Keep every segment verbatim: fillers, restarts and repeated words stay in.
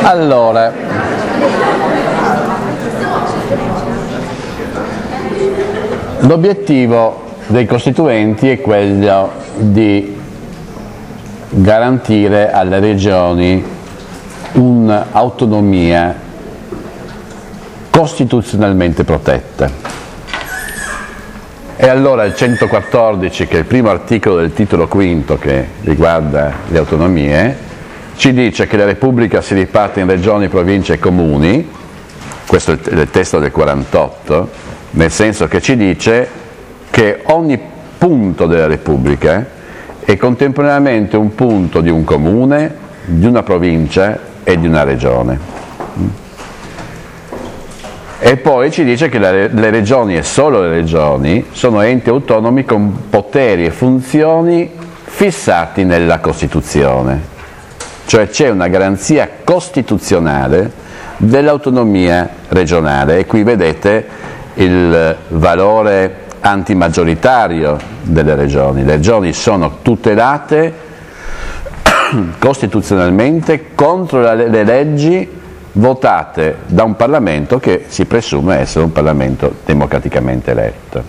Allora, l'obiettivo dei costituenti è quello di garantire alle regioni un'autonomia costituzionalmente protetta. E allora il centoquattordici, che è il primo articolo del titolo quinto che riguarda le autonomie, ci dice che la Repubblica si riparte in regioni, province e comuni. Questo è il testo del quarantotto, nel senso che ci dice che ogni punto della Repubblica è contemporaneamente un punto di un comune, di una provincia e di una regione. E poi ci dice che le regioni, e solo le regioni, sono enti autonomi con poteri e funzioni fissati nella Costituzione. Cioè c'è una garanzia costituzionale dell'autonomia regionale, e qui vedete il valore antimaggioritario delle regioni. Le regioni sono tutelate costituzionalmente contro le leggi votate da un Parlamento che si presume essere un Parlamento democraticamente eletto.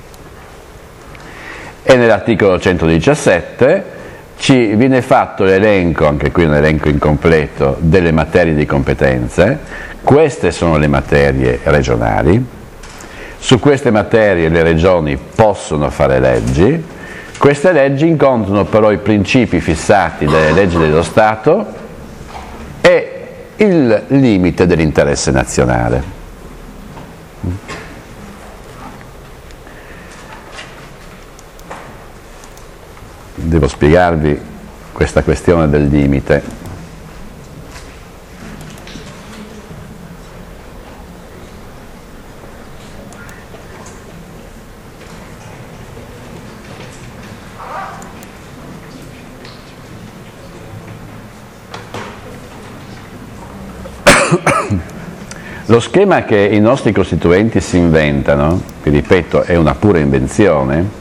E nell'articolo centodiciassette ci viene fatto l'elenco, anche qui un elenco incompleto, delle materie di competenze. Queste sono le materie regionali. Su queste materie le regioni possono fare leggi. Queste leggi incontrano però i principi fissati dalle leggi dello Stato e il limite dell'interesse nazionale. Devo spiegarvi questa questione del limite. Lo schema che i nostri costituenti si inventano, che ripeto è una pura invenzione,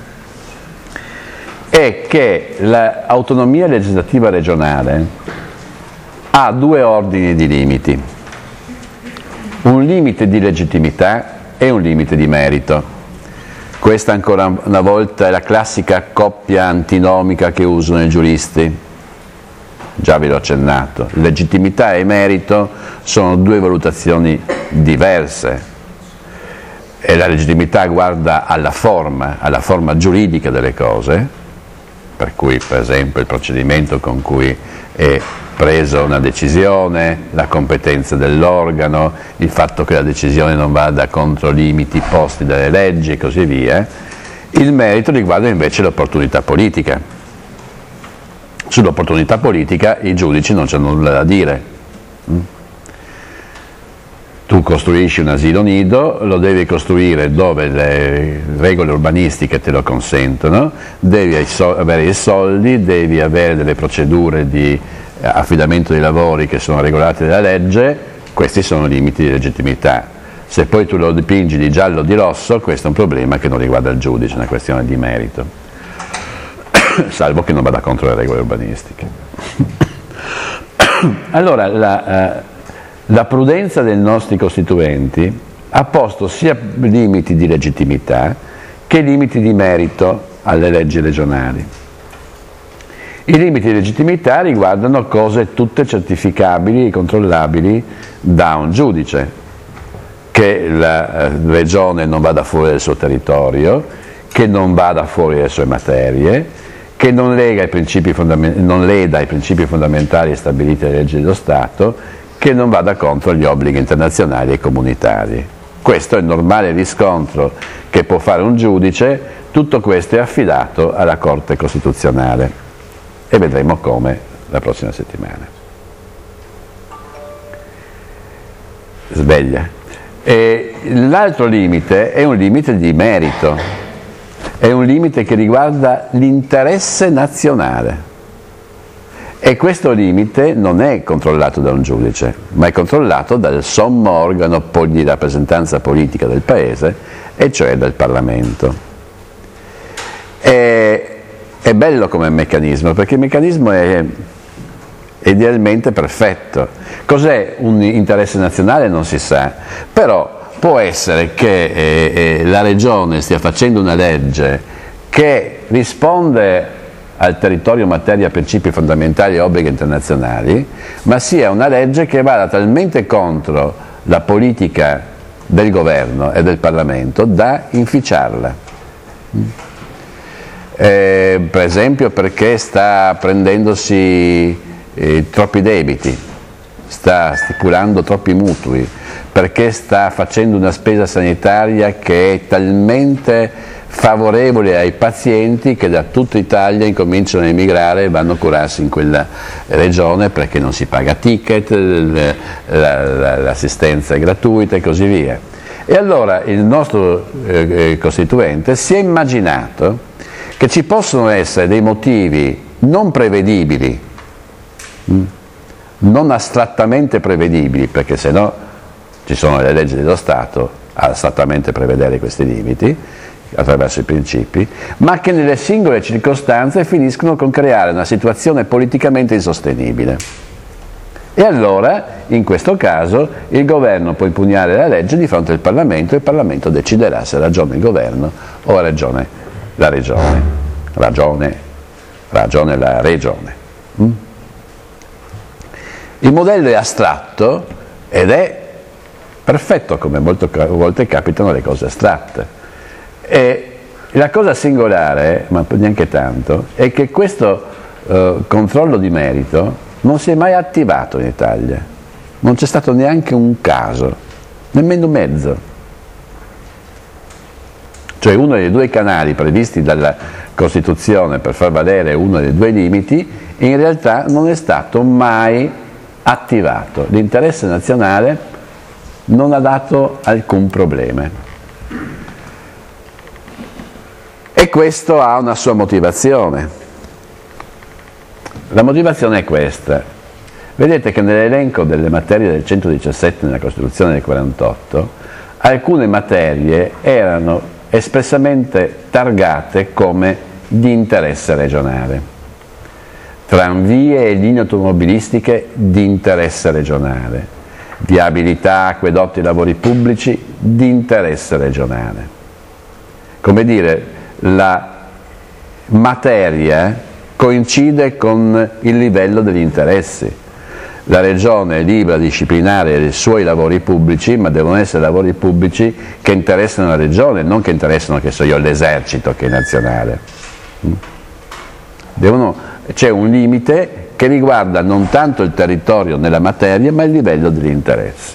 è che l'autonomia legislativa regionale ha due ordini di limiti: un limite di legittimità e un limite di merito. Questa ancora una volta è la classica coppia antinomica che usano i giuristi. Già ve l'ho accennato, legittimità e merito sono due valutazioni diverse, e la legittimità guarda alla forma, alla forma giuridica delle cose, per cui per esempio il procedimento con cui è presa una decisione, la competenza dell'organo, il fatto che la decisione non vada contro limiti posti dalle leggi e così via. Il merito riguarda invece l'opportunità politica. Sull'opportunità politica i giudici non c'hanno nulla da dire. Tu costruisci un asilo nido, lo devi costruire dove le regole urbanistiche te lo consentono, devi avere i soldi, devi avere delle procedure di affidamento dei lavori che sono regolate dalla legge. Questi sono i limiti di legittimità. Se poi tu lo dipingi di giallo o di rosso, questo è un problema che non riguarda il giudice, è una questione di merito. Salvo che non vada contro le regole urbanistiche. Allora, la, eh, la prudenza dei nostri costituenti ha posto sia limiti di legittimità che limiti di merito alle leggi regionali. I limiti di legittimità riguardano cose tutte certificabili e controllabili da un giudice: che la regione non vada fuori dal suo territorio, che non vada fuori dalle sue materie, che non, lega i principi non leda i principi fondamentali stabiliti dalle leggi dello Stato, che non vada contro gli obblighi internazionali e comunitari. Questo è il normale riscontro che può fare un giudice. Tutto questo è affidato alla Corte Costituzionale e vedremo come la prossima settimana. Sveglia. E l'altro limite è un limite di merito. È un limite che riguarda l'interesse nazionale, e questo limite non è controllato da un giudice, ma è controllato dal sommo organo di rappresentanza politica del Paese, e cioè dal Parlamento. E, è bello come meccanismo, perché il meccanismo è, idealmente perfetto. Cos'è un interesse nazionale? Non si sa, però può essere che eh, eh, la Regione stia facendo una legge che risponde al territorio, materia, principi fondamentali e obblighi internazionali, ma sia una legge che vada talmente contro la politica del governo e del Parlamento da inficiarla. Eh, per esempio perché sta prendendosi eh, troppi debiti, sta stipulando troppi mutui, perché sta facendo una spesa sanitaria che è talmente favorevole ai pazienti che da tutta Italia incominciano a emigrare e vanno a curarsi in quella regione perché non si paga ticket, l'assistenza è gratuita e così via. E allora il nostro eh, Costituente si è immaginato che ci possono essere dei motivi non prevedibili, mh? non astrattamente prevedibili, perché se no ci sono le leggi dello Stato a astrattamente prevedere questi limiti attraverso i principi, ma che nelle singole circostanze finiscono con creare una situazione politicamente insostenibile. E allora, in questo caso, il governo può impugnare la legge di fronte al Parlamento e il Parlamento deciderà se ha ragione il governo o ha ragione la regione. Ragione, ragione la regione. Mm? Il modello è astratto ed è perfetto, come molte volte capitano le cose astratte. E la cosa singolare, ma neanche tanto, è che questo eh, controllo di merito non si è mai attivato in Italia. Non c'è stato neanche un caso, nemmeno mezzo. Cioè uno dei due canali previsti dalla Costituzione per far valere uno dei due limiti, in realtà non è stato mai attivato. L'interesse nazionale non ha dato alcun problema. E questo ha una sua motivazione. La motivazione è questa. Vedete che nell'elenco delle materie del centodiciassette nella Costituzione del quarantotto, alcune materie erano espressamente targate come di interesse regionale. Tranvie e linee automobilistiche di interesse regionale, viabilità, acquedotti e lavori pubblici di interesse regionale. Come dire, la materia coincide con il livello degli interessi. La Regione è libera di disciplinare i suoi lavori pubblici, ma devono essere lavori pubblici che interessano la Regione, non che interessano, che so io, l'esercito che è nazionale. Devono, c'è un limite che riguarda non tanto il territorio nella materia, ma il livello degli interessi.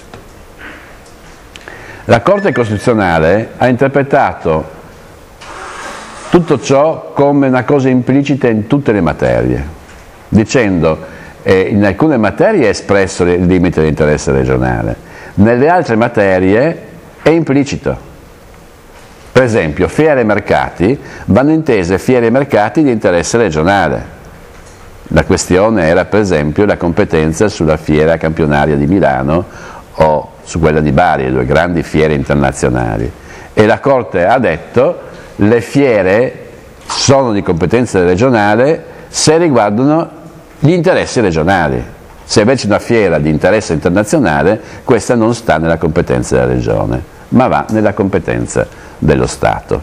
La Corte Costituzionale ha interpretato tutto ciò come una cosa implicita in tutte le materie, dicendo eh, in alcune materie è espresso il limite dell'interesse regionale, nelle altre materie è implicito. Per esempio, fiere e mercati vanno intese fiere e mercati di interesse regionale. La questione era per esempio la competenza sulla fiera campionaria di Milano o su quella di Bari, le due grandi fiere internazionali. E la Corte ha detto le fiere sono di competenza regionale se riguardano gli interessi regionali. Se invece una fiera di interesse internazionale, questa non sta nella competenza della regione, ma va nella competenza dello Stato.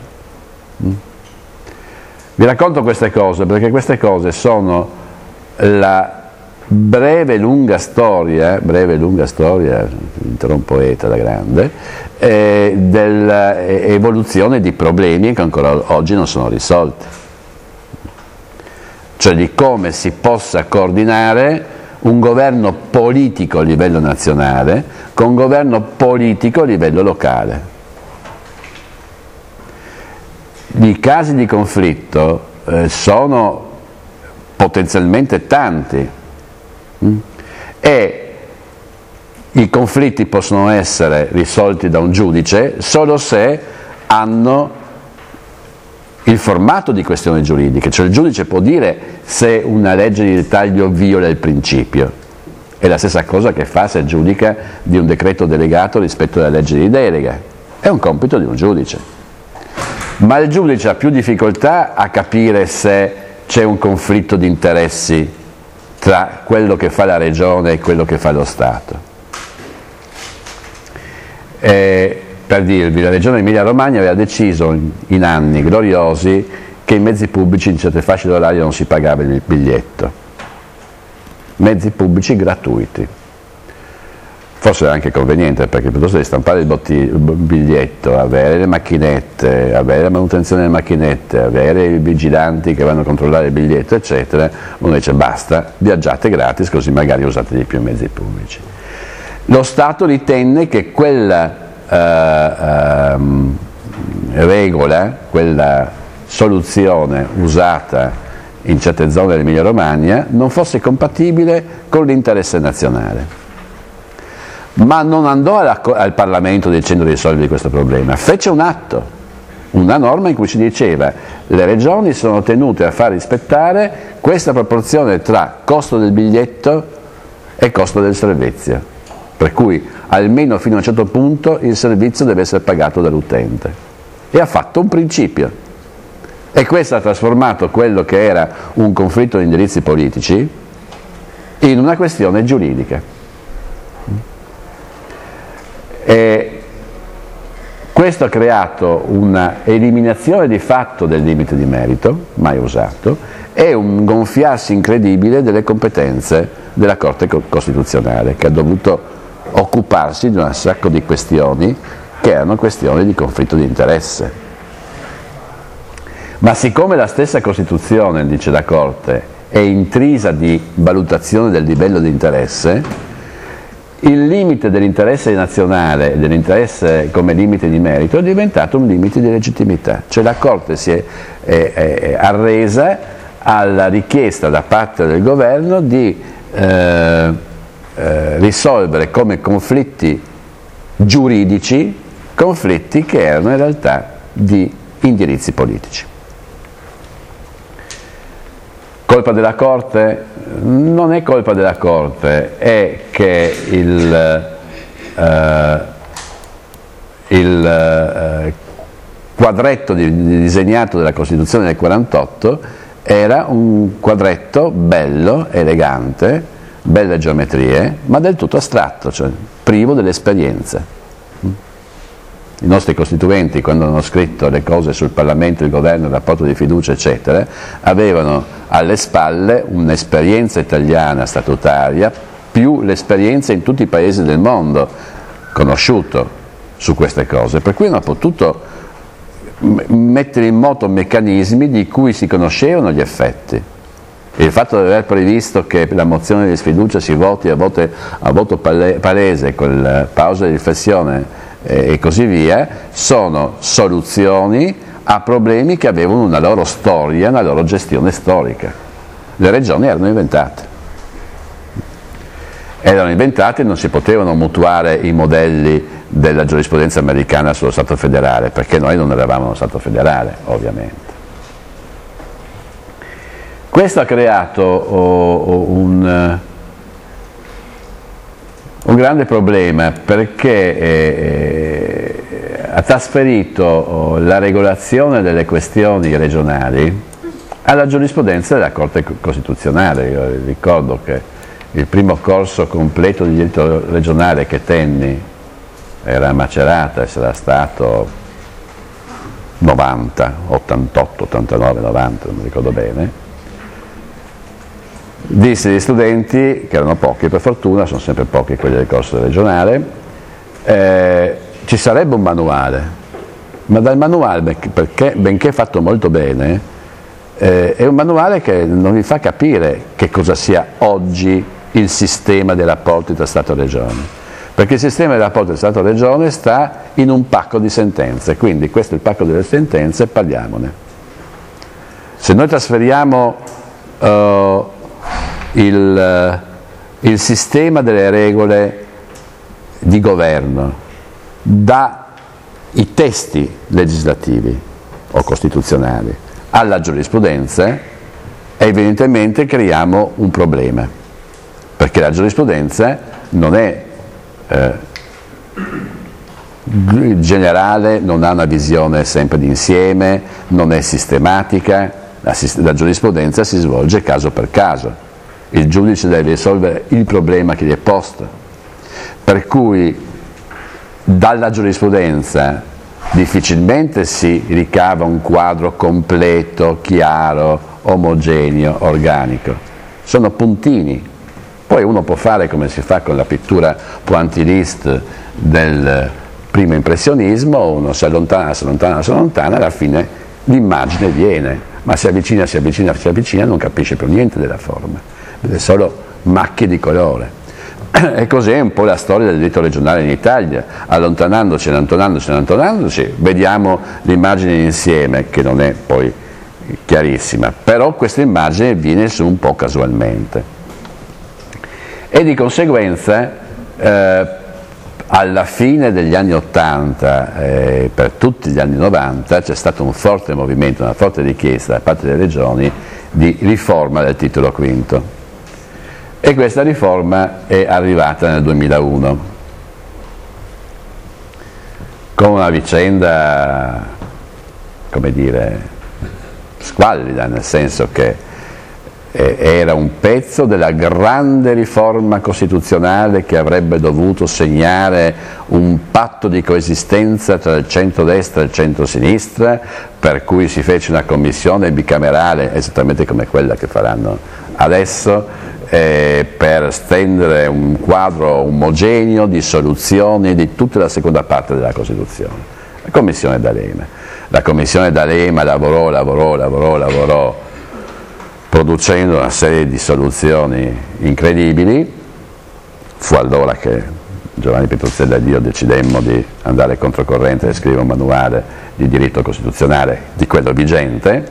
Vi racconto queste cose perché queste cose sono la breve lunga storia, breve lunga storia, interrompo un poeta da grande, eh, dell'evoluzione di problemi che ancora oggi non sono risolti. Cioè di come si possa coordinare un governo politico a livello nazionale con un governo politico a livello locale. I casi di conflitto eh, sono potenzialmente tanti mm? e i conflitti possono essere risolti da un giudice solo se hanno il formato di questioni giuridiche, cioè il giudice può dire se una legge di dettaglio viola il principio, è la stessa cosa che fa se giudica di un decreto delegato rispetto alla legge di delega, è un compito di un giudice. Ma il giudice ha più difficoltà a capire se c'è un conflitto di interessi tra quello che fa la regione e quello che fa lo Stato. E, per dirvi, la regione Emilia-Romagna aveva deciso in, in anni gloriosi che in mezzi pubblici in certe fasce d'orario non si pagava il biglietto, mezzi pubblici gratuiti. Forse era anche conveniente, perché piuttosto di stampare il, botti, il biglietto, avere le macchinette, avere la manutenzione delle macchinette, avere i vigilanti che vanno a controllare il biglietto, eccetera, uno dice basta, viaggiate gratis, così magari usate di più i mezzi pubblici. Lo Stato ritenne che quella eh, ehm, regola, quella soluzione usata in certe zone dell'Emilia Romagna non fosse compatibile con l'interesse nazionale. Ma non andò alla, al Parlamento dicendo di risolvere questo problema, fece un atto, una norma in cui si diceva le regioni sono tenute a far rispettare questa proporzione tra costo del biglietto e costo del servizio, per cui almeno fino a un certo punto il servizio deve essere pagato dall'utente. E ha fatto un principio, e questo ha trasformato quello che era un conflitto di indirizzi politici in una questione giuridica. E questo ha creato una eliminazione di fatto del limite di merito, mai usato, e un gonfiarsi incredibile delle competenze della Corte Costituzionale, che ha dovuto occuparsi di un sacco di questioni che erano questioni di conflitto di interesse. Ma siccome la stessa Costituzione, dice la Corte, è intrisa di valutazione del livello di interesse, il limite dell'interesse nazionale e dell'interesse come limite di merito è diventato un limite di legittimità, cioè la Corte si è, è, è arresa alla richiesta da parte del governo di eh, eh, risolvere come conflitti giuridici conflitti che erano in realtà di indirizzi politici. Colpa della Corte? Non è colpa della Corte, è che il, eh, il eh, quadretto di, di disegnato della Costituzione del quarantotto era un quadretto bello, elegante, belle geometrie, ma del tutto astratto, cioè privo dell'esperienza. I nostri costituenti, quando hanno scritto le cose sul Parlamento, il governo, il rapporto di fiducia, eccetera, avevano alle spalle un'esperienza italiana statutaria più l'esperienza in tutti i paesi del mondo conosciuto su queste cose, per cui hanno potuto mettere in moto meccanismi di cui si conoscevano gli effetti. Il fatto di aver previsto che la mozione di sfiducia si voti a voto, a voto palese con pausa di riflessione e così via, sono soluzioni a problemi che avevano una loro storia, una loro gestione storica. Le regioni erano inventate. Erano inventate e non si potevano mutuare i modelli della giurisprudenza americana sullo Stato federale, perché noi non eravamo uno Stato federale, ovviamente. Questo ha creato oh, un, un grande problema, perché eh, ha trasferito oh, la regolazione delle questioni regionali alla giurisprudenza della Corte Costituzionale. Io ricordo che il primo corso completo di diritto regionale che tenni era a Macerata e sarà stato novanta, ottantotto, ottantanove, novanta, non mi ricordo bene. Disse agli studenti, che erano pochi per fortuna, sono sempre pochi quelli del corso regionale, eh, ci sarebbe un manuale, ma dal manuale, perché, benché fatto molto bene, eh, è un manuale che non vi fa capire che cosa sia oggi il sistema dei rapporti tra Stato e Regione, perché il sistema dei rapporti tra Stato e Regione sta in un pacco di sentenze, quindi questo è il pacco delle sentenze, parliamone. Se noi trasferiamo uh, il, uh, il sistema delle regole di governo dai testi legislativi o costituzionali alla giurisprudenza, evidentemente creiamo un problema, perché la giurisprudenza non è eh, generale, non ha una visione sempre d'insieme, non è sistematica, la, la giurisprudenza si svolge caso per caso. il giudice deve risolvere il problema che gli è posto, per cui dalla giurisprudenza difficilmente si ricava un quadro completo, chiaro, omogeneo, organico, sono puntini. Poi uno può fare come si fa con la pittura pointilliste del primo impressionismo, uno si allontana, si allontana, si allontana, alla fine l'immagine viene, ma si avvicina, si avvicina, si avvicina, non capisce più niente della forma, vede solo macchie di colore. E così è un po' la storia del diritto regionale in Italia, allontanandoci, allontanandoci, allontanandoci, vediamo l'immagine insieme, che non è poi chiarissima, però questa immagine viene su un po' casualmente. E di conseguenza eh, alla fine degli anni Ottanta e eh, per tutti gli anni Novanta c'è stato un forte movimento, una forte richiesta da parte delle regioni di riforma del titolo quinto. E questa riforma è arrivata nel duemilauno, con una vicenda, come dire, squallida, nel senso che eh, era un pezzo della grande riforma costituzionale che avrebbe dovuto segnare un patto di coesistenza tra il centrodestra e il centrosinistra, per cui si fece una commissione bicamerale, esattamente come quella che faranno adesso, Eh, per stendere un quadro omogeneo di soluzioni di tutta la seconda parte della Costituzione. La Commissione D'Alema. La Commissione D'Alema lavorò, lavorò, lavorò, lavorò, producendo una serie di soluzioni incredibili. Fu allora che Giovanni Petruzzelli ed io decidemmo di andare controcorrente e scrivere un manuale di diritto costituzionale di quello vigente,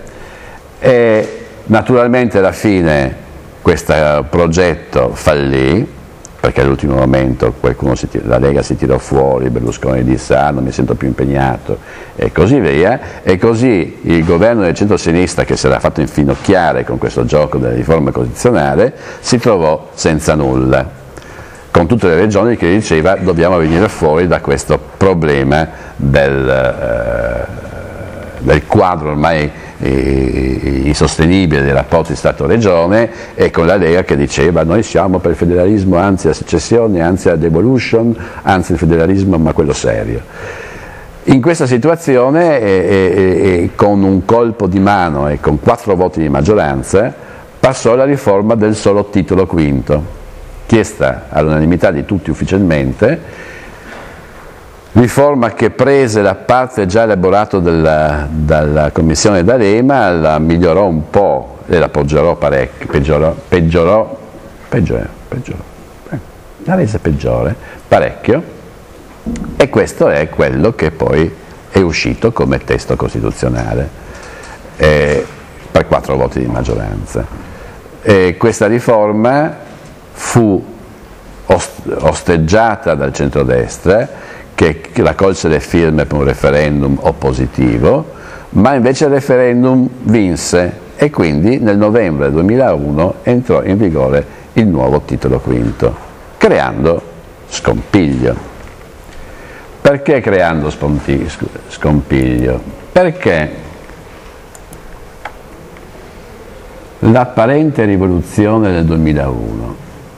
e naturalmente alla fine questo progetto fallì, perché all'ultimo momento qualcuno si tir- la Lega si tirò fuori, Berlusconi disse ah non mi sento più impegnato e così via, e così il governo del centro-sinistra, che si era fatto infinocchiare con questo gioco della riforma costituzionale, si trovò senza nulla, con tutte le regioni che diceva dobbiamo venire fuori da questo problema del, eh, del quadro ormai insostenibile dei rapporti Stato-Regione, e con la Lega che diceva noi siamo per il federalismo, anzi la secessione, anzi la devolution, anzi il federalismo ma quello serio. In questa situazione e, e, e con un colpo di mano e con quattro voti di maggioranza passò la riforma del solo titolo quinto, chiesta all'unanimità di tutti ufficialmente, riforma che prese la parte già elaborata dalla, dalla Commissione D'Alema, la migliorò un po' e la peggiorò parecchio, peggiorò, peggiorò, peggiorò, peggiorò, eh, la rese peggiore parecchio, e questo è quello che poi è uscito come testo costituzionale eh, per quattro voti di maggioranza. E questa riforma fu osteggiata dal centrodestra, che raccolse le firme per un referendum oppositivo, ma invece il referendum vinse e quindi nel novembre duemilauno entrò in vigore il nuovo titolo quinto, creando scompiglio. Perché creando scompiglio? Perché l'apparente rivoluzione del duemilauno,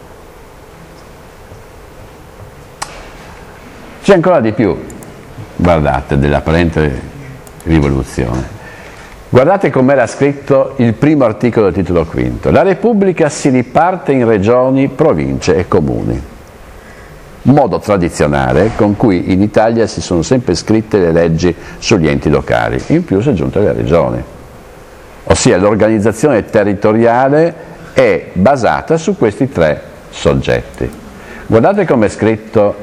c'è ancora di più, guardate, dell'apparente rivoluzione. Guardate com'era scritto il primo articolo del titolo quinto. La Repubblica si riparte in regioni, province e comuni. Modo tradizionale con cui in Italia si sono sempre scritte le leggi sugli enti locali. In più si è aggiunta le regioni. Ossia l'organizzazione territoriale è basata su questi tre soggetti. Guardate com'è scritto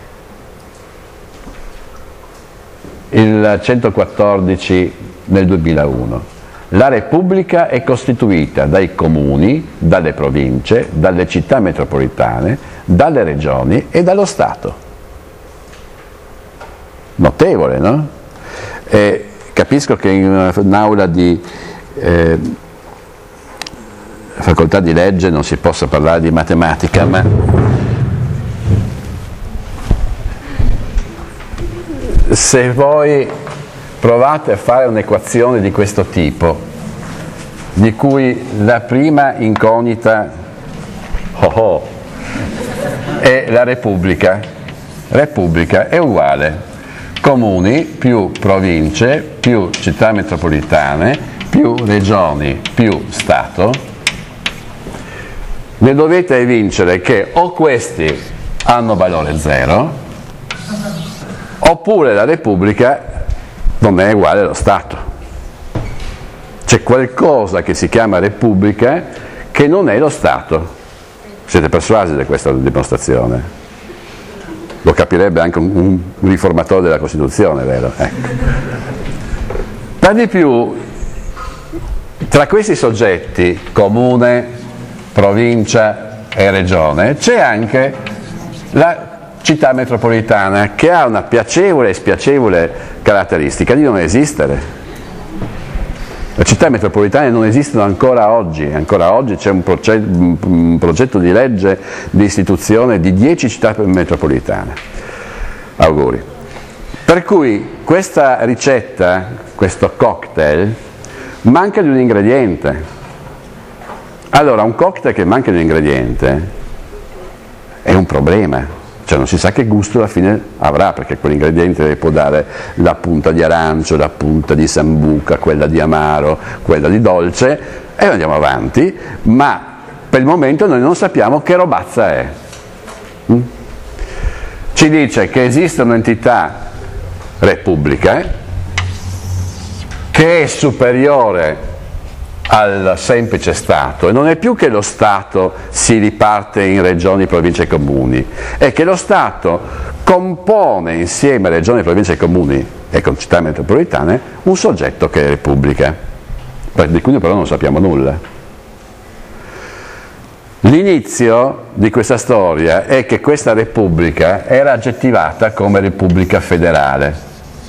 il centoquattordici nel duemilauno. La Repubblica è costituita dai comuni, dalle province, dalle città metropolitane, dalle regioni e dallo Stato. Notevole, no? E capisco che in un'aula di eh, facoltà di legge non si possa parlare di matematica, ma se voi provate a fare un'equazione di questo tipo, di cui la prima incognita Oh oh. E la Repubblica? Repubblica è uguale comuni più province più città metropolitane più regioni più Stato. Ne dovete evincere che o questi hanno valore zero oppure la Repubblica non è uguale allo Stato. C'è qualcosa che si chiama Repubblica che non è lo Stato. Siete persuasi di questa dimostrazione? Lo capirebbe anche un, un riformatore della Costituzione, vero? Ecco. Per di più, tra questi soggetti, comune, provincia e regione, c'è anche la città metropolitana che ha una piacevole e spiacevole caratteristica di non esistere. Le città metropolitane non esistono ancora oggi, ancora oggi c'è un, proce- un progetto di legge di istituzione di dieci città metropolitane. Auguri. Per cui questa ricetta, questo cocktail, manca di un ingrediente. Allora, un cocktail che manca di un ingrediente è un problema. Cioè non si sa che gusto alla fine avrà, perché quell'ingrediente può dare la punta di arancio, la punta di sambuca, quella di amaro, quella di dolce, e andiamo avanti, ma per il momento noi non sappiamo che robazza è. Mm? Ci dice che esiste un'entità repubblica che è superiore al semplice Stato, e non è più che lo Stato si riparte in regioni, province e comuni, è che lo Stato compone insieme a regioni, province e comuni e con città metropolitane un soggetto che è Repubblica, di cui però non sappiamo nulla. L'inizio di questa storia è che questa Repubblica era aggettivata come Repubblica federale.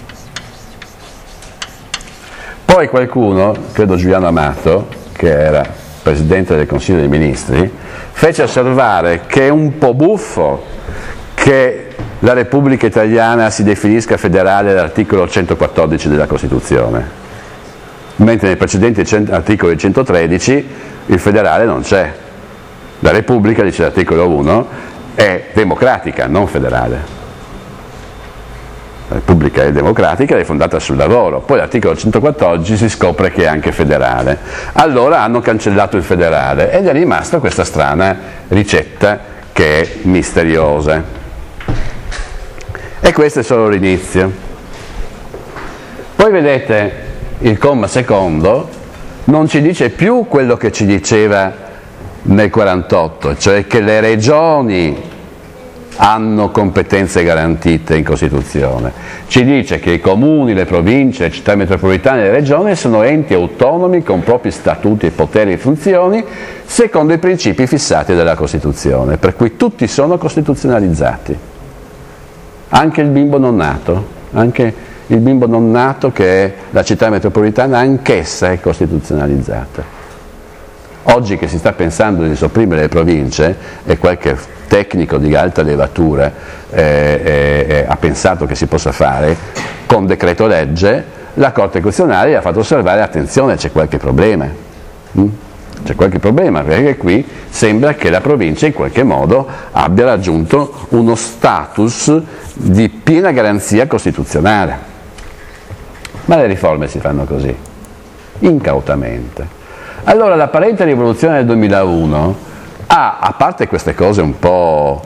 Poi qualcuno, credo Giuliano Amato, che era Presidente del Consiglio dei Ministri, fece osservare che è un po' buffo che la Repubblica Italiana si definisca federale all'articolo centoquattordici della Costituzione, mentre nei precedenti articoli centotredici il federale non c'è. La Repubblica, dice l'articolo uno, è democratica, non federale. La Repubblica è democratica, è fondata sul lavoro, poi l'articolo centoquattordici si scopre che è anche federale. Allora hanno cancellato il federale ed è rimasta questa strana ricetta che è misteriosa. E questo è solo l'inizio. Poi vedete, il comma secondo non ci dice più quello che ci diceva nel quarantotto, cioè che le regioni hanno competenze garantite in Costituzione. Ci dice che i comuni, le province, le città metropolitane e le regioni sono enti autonomi con propri statuti, poteri e funzioni secondo i principi fissati dalla Costituzione, per cui tutti sono costituzionalizzati. Anche il bimbo non nato, anche il bimbo non nato che è la città metropolitana, anch'essa è costituzionalizzata. Oggi che si sta pensando di sopprimere le province e qualche tecnico di alta levatura eh, eh, ha pensato che si possa fare con decreto legge, la Corte Costituzionale ha fatto osservare: attenzione, c'è qualche problema. Mm? C'è qualche problema perché qui sembra che la provincia in qualche modo abbia raggiunto uno status di piena garanzia costituzionale. Ma le riforme si fanno così, incautamente. Allora l'apparente rivoluzione del duemilauno ha, a parte queste cose un po'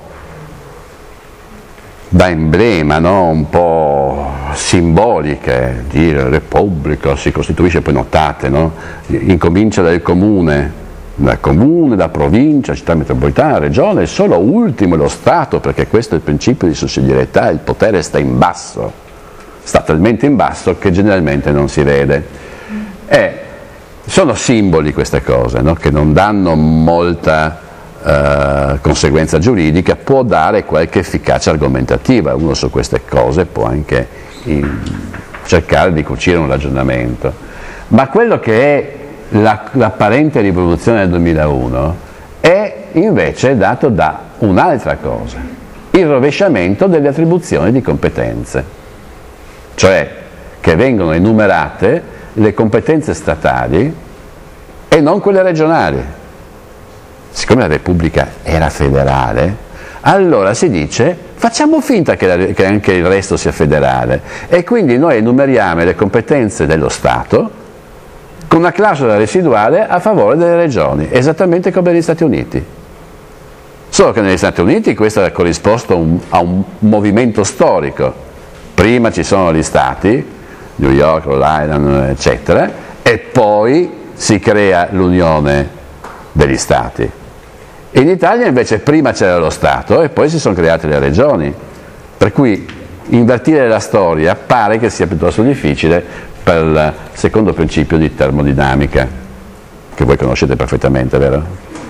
da emblema, no? Un po' simboliche, dire Repubblica si costituisce, poi notate, no? Incomincia dal comune, dal comune, da provincia, città metropolitana, regione, e solo ultimo lo Stato, perché questo è il principio di sussidiarietà, il potere sta in basso, sta talmente in basso che generalmente non si vede. E sono simboli queste cose, no? Che non danno molta eh, conseguenza giuridica, può dare qualche efficacia argomentativa, uno su queste cose può anche in, cercare di cucire un ragionamento. Ma quello che è la, l'apparente rivoluzione del duemilauno è invece dato da un'altra cosa, il rovesciamento delle attribuzioni di competenze, cioè che vengono enumerate le competenze statali e non quelle regionali. siccome la Repubblica era federale, allora si dice facciamo finta che, la, che anche il resto sia federale e quindi noi enumeriamo le competenze dello Stato con una clausola residuale a favore delle regioni, esattamente come negli Stati Uniti. Solo che negli Stati Uniti questo ha corrisposto un, a un movimento storico. Prima ci sono gli Stati, New York, Rhode Island, eccetera, e poi si crea l'Unione degli Stati. In Italia invece prima c'era lo Stato e poi si sono create le regioni, per cui invertire la storia pare che sia piuttosto difficile per il secondo principio di termodinamica, che voi conoscete perfettamente, vero?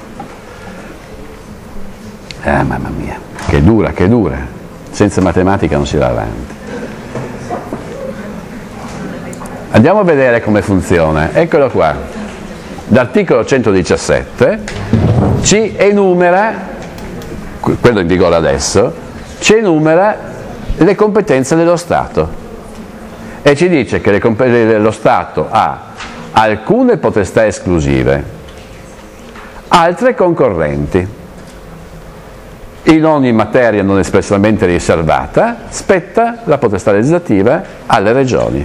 Ah, mamma mia, che dura, che dura, senza matematica non si va avanti. Andiamo a vedere come funziona, eccolo qua, l'articolo centodiciassette ci enumera, quello in vigore adesso, ci enumera le competenze dello Stato e ci dice che le, lo Stato ha alcune potestà esclusive, altre concorrenti. In ogni materia non espressamente riservata spetta la potestà legislativa alle regioni.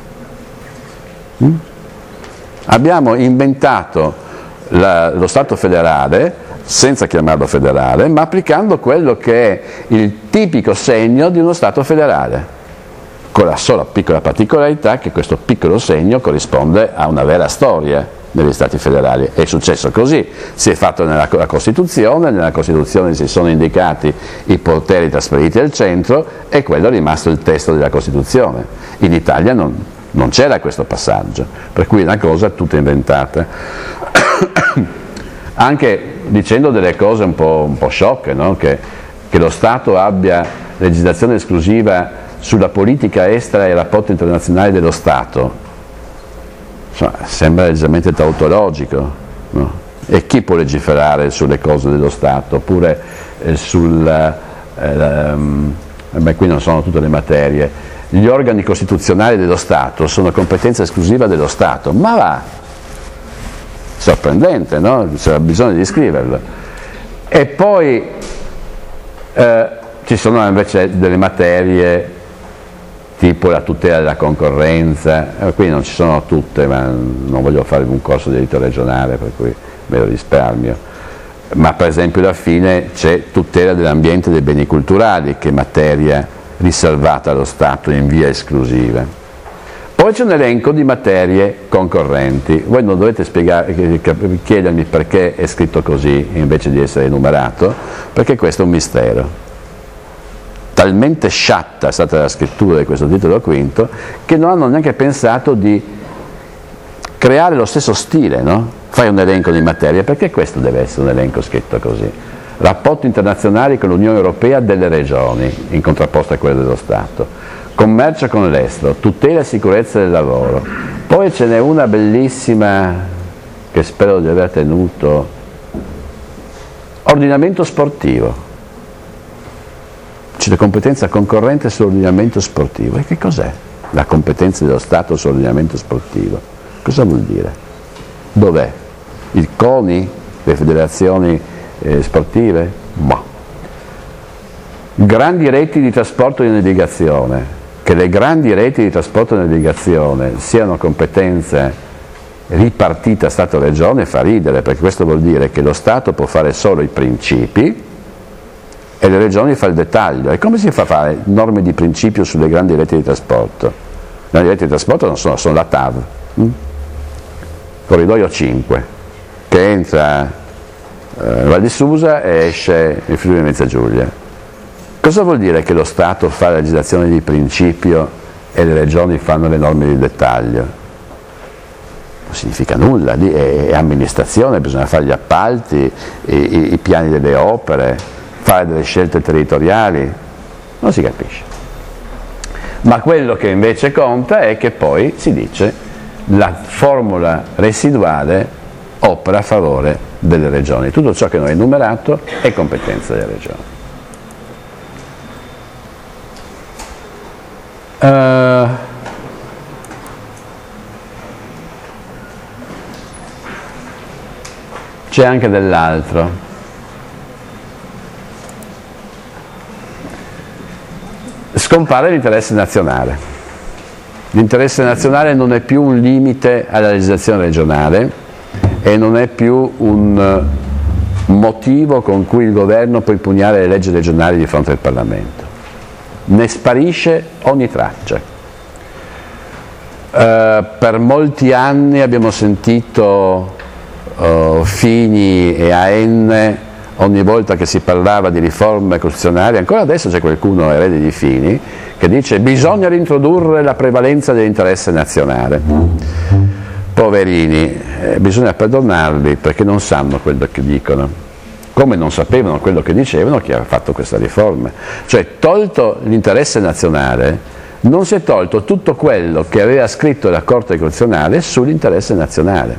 Mm? Abbiamo inventato La, lo Stato federale senza chiamarlo federale, ma applicando quello che è il tipico segno di uno Stato federale, con la sola piccola particolarità che questo piccolo segno corrisponde a una vera storia degli Stati federali. È successo così, si è fatto nella Costituzione, nella Costituzione si sono indicati i poteri trasferiti al centro e quello è rimasto il testo della Costituzione. In Italia non, non c'era questo passaggio, per cui è una cosa tutta inventata. Anche dicendo delle cose un po', un po' sciocche, no? che, che lo Stato abbia legislazione esclusiva sulla politica estera e i rapporti internazionali dello Stato, insomma, sembra leggermente tautologico, no? E chi può legiferare sulle cose dello Stato? Oppure eh, sul eh, um, beh, qui non sono tutte le materie, gli organi costituzionali dello Stato sono competenza esclusiva dello Stato, ma va! Sorprendente, no? C'era bisogno di scriverlo. E poi eh, ci sono invece delle materie tipo la tutela della concorrenza, eh, qui non ci sono tutte, ma non voglio fare un corso di diritto regionale, per cui me lo risparmio. Ma per esempio alla fine c'è tutela dell'ambiente e dei beni culturali, che è materia riservata allo Stato in via esclusiva. Poi c'è un elenco di materie concorrenti. Voi non dovete spiegare, chiedermi perché è scritto così invece di essere enumerato, perché questo è un mistero. Talmente sciatta è stata la scrittura di questo titolo quinto che non hanno neanche pensato di creare lo stesso stile, no? Fai un elenco di materie, perché questo deve essere un elenco scritto così. Rapporti internazionali con l'Unione Europea delle regioni, in contrapposto a quello dello Stato. Commercio con l'estero, tutela e sicurezza del lavoro. Poi ce n'è una bellissima che spero di aver tenuto, ordinamento sportivo. C'è la competenza concorrente sull'ordinamento sportivo. E che cos'è la competenza dello Stato sull'ordinamento sportivo? Cosa vuol dire? Dov'è? Il CONI? Le federazioni eh, sportive? Boh. Grandi reti di trasporto e di navigazione. Che le grandi reti di trasporto e navigazione siano competenze ripartite Stato-Regione fa ridere, perché questo vuol dire che lo Stato può fare solo i principi e le regioni fa il dettaglio. E come si fa a fare norme di principio sulle grandi reti di trasporto? Le grandi reti di trasporto non sono, sono la T A V, hm? Corridoio cinque, che entra eh, Val di Susa e esce il Friuli Venezia Giulia. Cosa vuol dire che lo Stato fa la legislazione di principio e le regioni fanno le norme di dettaglio? Non significa nulla, lì è, è amministrazione, bisogna fare gli appalti, i, i, i piani delle opere, fare delle scelte territoriali, non si capisce. Ma quello che invece conta è che poi si dice la formula residuale opera a favore delle regioni. Tutto ciò che non è enumerato è competenza delle regioni. Uh, c'è anche dell'altro. Scompare l'interesse nazionale. L'interesse nazionale non è più un limite alla legislazione regionale e non è più un motivo con cui il governo può impugnare le leggi regionali di fronte al Parlamento. Ne sparisce ogni traccia. Uh, per molti anni abbiamo sentito uh, Fini e A N ogni volta che si parlava di riforme costituzionali. Ancora adesso c'è qualcuno erede di Fini che dice bisogna reintrodurre la prevalenza dell'interesse nazionale. Poverini, eh, bisogna perdonarli perché non sanno quello che dicono, come non sapevano quello che dicevano chi ha fatto questa riforma. Cioè, tolto l'interesse nazionale, non si è tolto tutto quello che aveva scritto la Corte Costituzionale sull'interesse nazionale.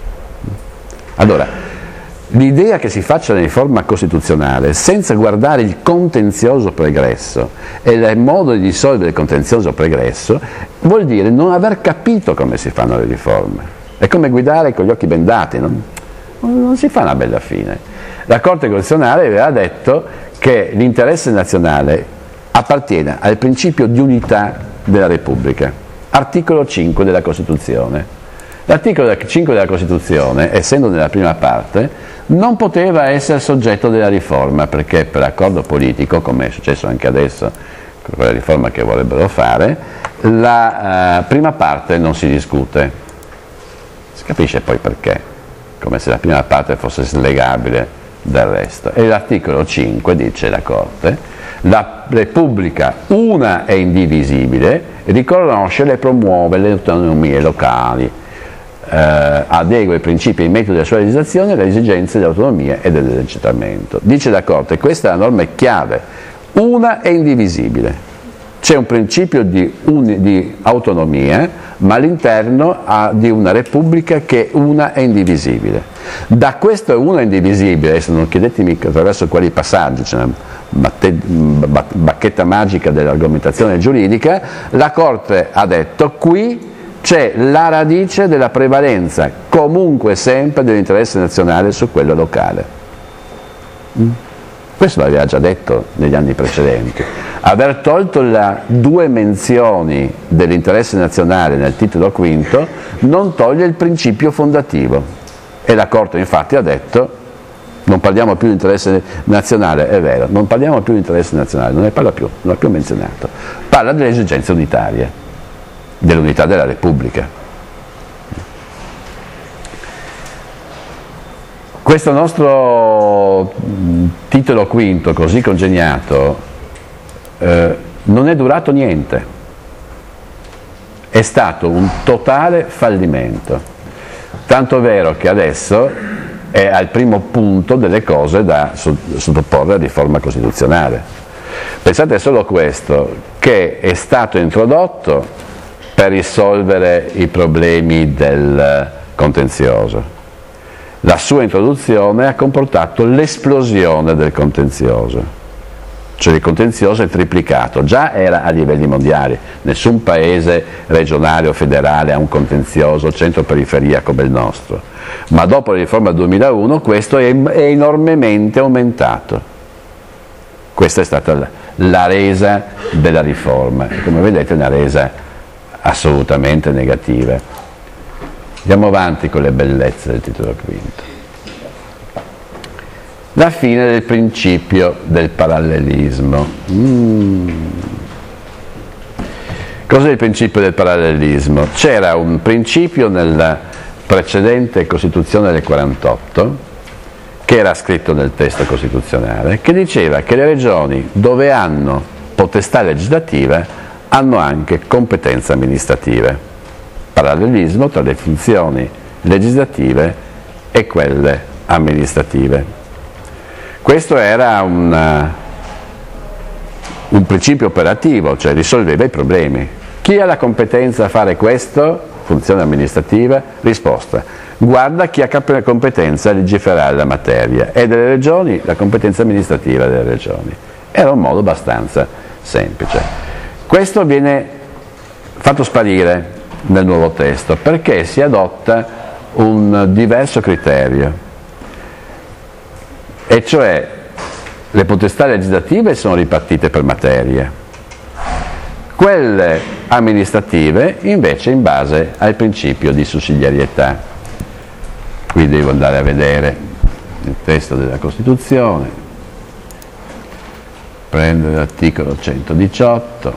Allora, l'idea che si faccia una riforma costituzionale senza guardare il contenzioso pregresso e il modo di risolvere il contenzioso pregresso vuol dire non aver capito come si fanno le riforme. È come guidare con gli occhi bendati, no? Non si fa una bella fine. La Corte Costituzionale aveva detto che l'interesse nazionale appartiene al principio di unità della Repubblica, articolo cinque della Costituzione. L'articolo cinque della Costituzione, essendo nella prima parte, non poteva essere soggetto della riforma, perché per accordo politico, come è successo anche adesso con quella riforma che vorrebbero fare, la uh, prima parte non si discute. Si capisce poi perché, come se la prima parte fosse slegabile dal resto. E l'articolo cinque dice la Corte: la Repubblica una e indivisibile riconosce e promuove le autonomie locali, eh, adegua i principi e i metodi della sua legislazione alle esigenze dell'autonomia e dell'esercitamento. Dice la Corte, questa è la norma chiave, una e indivisibile. C'è un principio di, un, di autonomia, ma all'interno di una Repubblica che è una e indivisibile. Da questo una e indivisibile, adesso non chiedetemi attraverso quali passaggi, c'è una batte, bacchetta magica dell'argomentazione giuridica, la Corte ha detto qui c'è la radice della prevalenza comunque sempre dell'interesse nazionale su quello locale. Questo l'aveva già detto negli anni precedenti. Aver tolto le due menzioni dell'interesse nazionale nel titolo quinto non toglie il principio fondativo. E la Corte infatti ha detto non parliamo più di interesse nazionale, è vero, non parliamo più di interesse nazionale, non ne parla più, non l'ha più menzionato. Parla delle esigenze unitarie, dell'unità della Repubblica. Questo nostro titolo quinto, così congegnato, eh, non è durato niente, è stato un totale fallimento, tanto vero che adesso è al primo punto delle cose da sottoporre a riforma costituzionale. Pensate solo a questo, che è stato introdotto per risolvere i problemi del contenzioso. La sua introduzione ha comportato l'esplosione del contenzioso, cioè il contenzioso è triplicato, già era a livelli mondiali, nessun paese regionale o federale ha un contenzioso centro-periferia come il nostro, ma dopo la riforma del duemilauno questo è, è enormemente aumentato. Questa è stata la, la resa della riforma, e come vedete è una resa assolutamente negativa. Andiamo avanti con le bellezze del titolo quinto. La fine del principio del parallelismo. Mm. Cos'è il principio del parallelismo? C'era un principio nella precedente Costituzione del quarantotto, che era scritto nel testo costituzionale, che diceva che le regioni dove hanno potestà legislativa hanno anche competenze amministrative. Parallelismo tra le funzioni legislative e quelle amministrative. Questo era una, un principio operativo, cioè risolveva i problemi. Chi ha la competenza a fare questo? Funzione amministrativa? Risposta: guarda chi ha la competenza a legiferare la materia, e delle regioni la competenza amministrativa delle regioni. Era un modo abbastanza semplice. Questo viene fatto sparire nel nuovo testo perché si adotta un diverso criterio. e cioè le potestà legislative sono ripartite per materie, quelle amministrative invece in base al principio di sussidiarietà. Qui devo andare a vedere il testo della Costituzione, prendere l'articolo centodiciotto,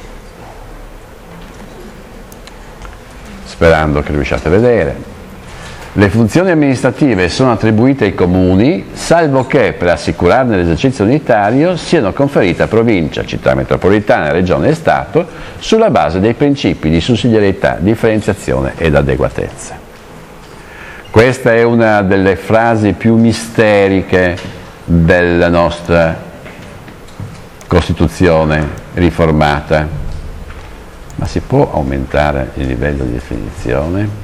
sperando che riusciate a vedere. Le funzioni amministrative sono attribuite ai comuni, salvo che per assicurarne l'esercizio unitario siano conferite a provincia, città metropolitana, regione e Stato sulla base dei principi di sussidiarietà, differenziazione ed adeguatezza. Questa è una delle frasi più misteriche della nostra Costituzione riformata. Ma si può aumentare il livello di definizione?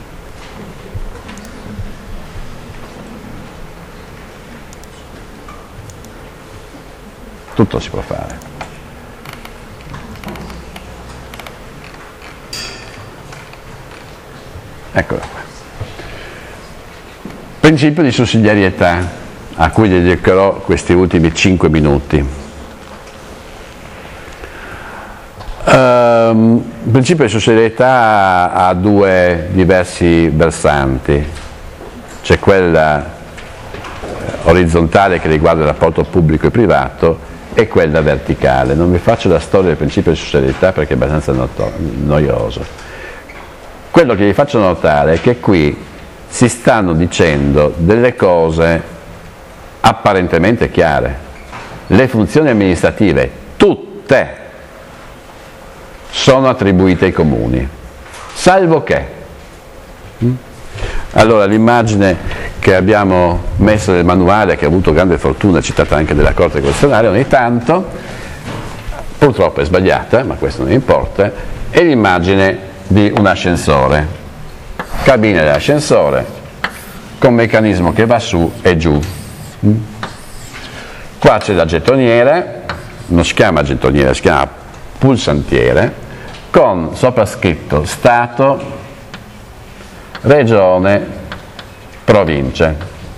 Tutto si può fare. Eccolo qua. Principio di sussidiarietà, a cui dedicherò questi ultimi cinque minuti. Um, il principio di sussidiarietà ha due diversi versanti. C'è quella orizzontale che riguarda il rapporto pubblico e privato e quella verticale. Non vi faccio la storia del principio di sussidiarietà perché è abbastanza noioso. Quello che vi faccio notare è che qui si stanno dicendo delle cose apparentemente chiare. Le funzioni amministrative, tutte, sono attribuite ai comuni, salvo che. Allora, l'immagine che abbiamo messo nel manuale, che ha avuto grande fortuna, citata anche dalla Corte Costituzionale ogni tanto, purtroppo è sbagliata, ma questo non importa, è l'immagine di un ascensore, cabina dell'ascensore, con meccanismo che va su e giù. Qua c'è la gettoniera, non si chiama gettoniera, si chiama pulsantiere, con soprascritto Stato, Regione, Province.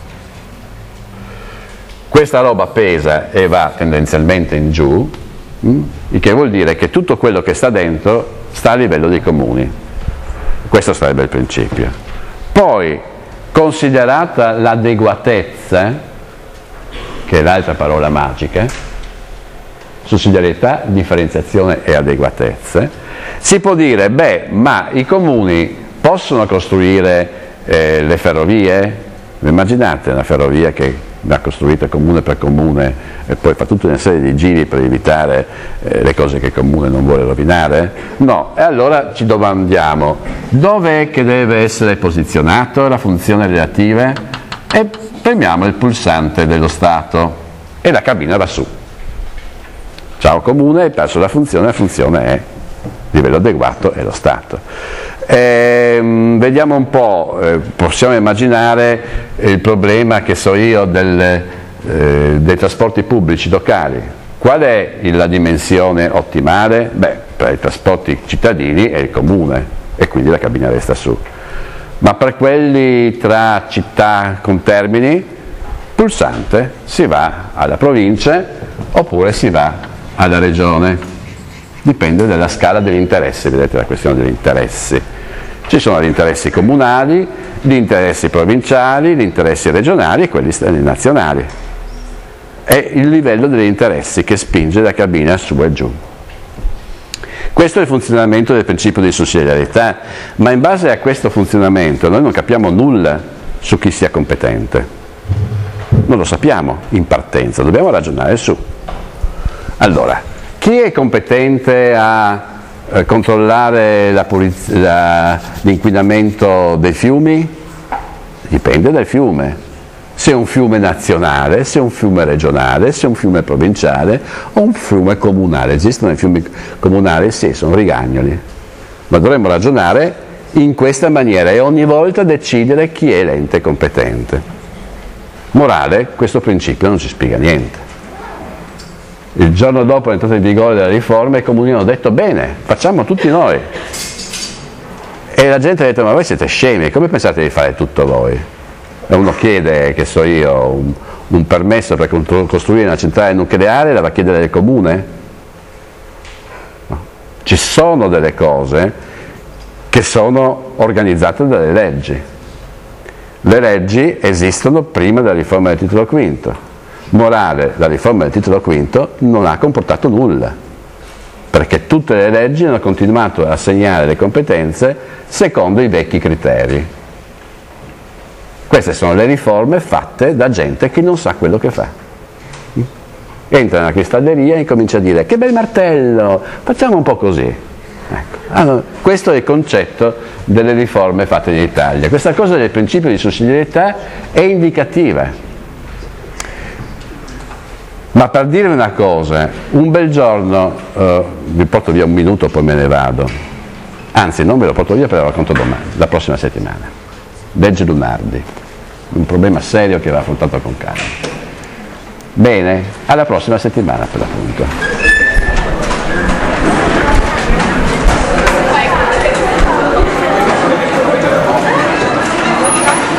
Questa roba pesa e va tendenzialmente in giù, il che vuol dire che tutto quello che sta dentro sta a livello dei comuni. Questo sarebbe il principio. Poi, considerata l'adeguatezza, che è l'altra parola magica, sussidiarietà, differenziazione e adeguatezza, si può dire, beh, ma i comuni possono costruire eh, le ferrovie? Immaginate una ferrovia che va costruita comune per comune e poi fa tutta una serie di giri per evitare eh, le cose che il comune non vuole rovinare? No, e allora ci domandiamo, dov'è che deve essere posizionato la funzione relativa? E premiamo il pulsante dello Stato e la cabina va su. Ciao comune, hai perso la funzione, la funzione è livello adeguato è lo Stato. Eh, vediamo un po', eh, possiamo immaginare il problema, che so io, del, eh, dei trasporti pubblici locali. Qual è la dimensione ottimale? Beh, per i trasporti cittadini è il comune e quindi la cabina resta su. Ma per quelli tra città con termini, pulsante, si va alla provincia oppure si va alla regione. Dipende dalla scala degli interessi, vedete la questione degli interessi. Ci sono gli interessi comunali, gli interessi provinciali, gli interessi regionali e quelli nazionali. È il livello degli interessi che spinge la cabina su e giù. Questo è il funzionamento del principio di sussidiarietà, ma in base a questo funzionamento noi non capiamo nulla su chi sia competente. Non lo sappiamo in partenza, dobbiamo ragionare su. Allora, chi è competente a eh, controllare la puliz- la, l'inquinamento dei fiumi? Dipende dal fiume. Se è un fiume nazionale, se è un fiume regionale, se è un fiume provinciale o un fiume comunale. Esistono i fiumi comunali? Sì, sono rigagnoli. Ma dovremmo ragionare in questa maniera e ogni volta decidere chi è l'ente competente. Morale, questo principio non ci spiega niente. Il giorno dopo l'entrata in vigore della riforma i comuni hanno detto bene, facciamo tutti noi. E la gente ha detto ma voi siete scemi, come pensate di fare tutto voi? E uno chiede, che so io, un, un permesso per costruire una centrale nucleare la va a chiedere il comune? No. Ci sono delle cose che sono organizzate dalle leggi. Le leggi esistono prima della riforma del titolo quinto. Morale, la riforma del titolo quinto non ha comportato nulla, perché tutte le leggi hanno continuato a assegnare le competenze secondo i vecchi criteri. Queste sono le riforme fatte da gente che non sa quello che fa. Entra nella cristalleria e incomincia a dire: che bel martello, facciamo un po' così. Ecco. Allora, questo è il concetto delle riforme fatte in Italia. Questa cosa del principio di sussidiarietà è indicativa. Ma per dire una cosa, un bel giorno, eh, vi porto via un minuto poi me ne vado, anzi non ve lo porto via, però lo racconto domani, la prossima settimana. Legge Lunardi, un problema serio che va affrontato con calma. Bene, alla prossima settimana per l'appunto.